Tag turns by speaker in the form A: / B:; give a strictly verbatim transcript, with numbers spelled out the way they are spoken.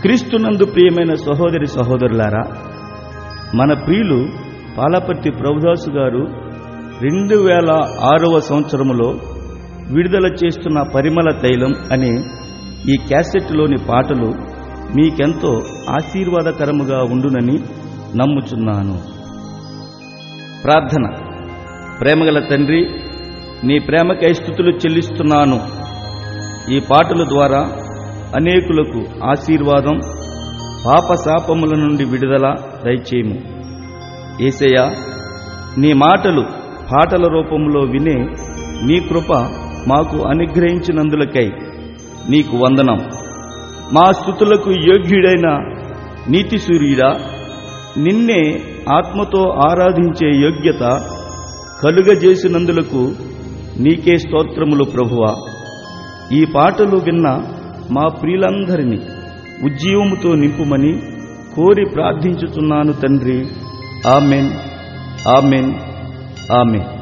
A: క్రీస్తునందు ప్రియమైన సహోదరి సహోదరులారా, మన ప్రియులు పాలపర్తి ప్రభుదాసు గారు రెండు వేల ఆరవ సంవత్సరములో విడుదల చేస్తున్న పరిమళ తైలం అనే ఈ క్యాసెట్లోని పాటలు మీకెంతో ఆశీర్వాదకరముగా ఉండునని నమ్ముచున్నాను. ప్రార్థన. ప్రేమగల తండ్రి, నీ ప్రేమకై స్తుతులు చెల్లిస్తున్నాను. ఈ పాటల ద్వారా అనేకులకు ఆశీర్వాదం, పాప శాపముల నుండి విడుదల దయచేయము. యేసయ్యా, నీ మాటలు పాటల రూపంలో వినే నీ కృప మాకు అనుగ్రహించినందులకై నీకు వందనం. మా స్తుతులకు యోగ్యుడైన నీతి సూర్యుడా, నిన్నే ఆత్మతో ఆరాధించే యోగ్యత కలుగజేసినందులకు నీకే స్తోత్రములు ప్రభువా. ఈ పాటలు విన్న మా ప్రియులందరినీ ఉజ్జీవముతో నింపుమని కోరి ప్రార్థించుచున్నాను తండ్రి. Amen, amen, amen.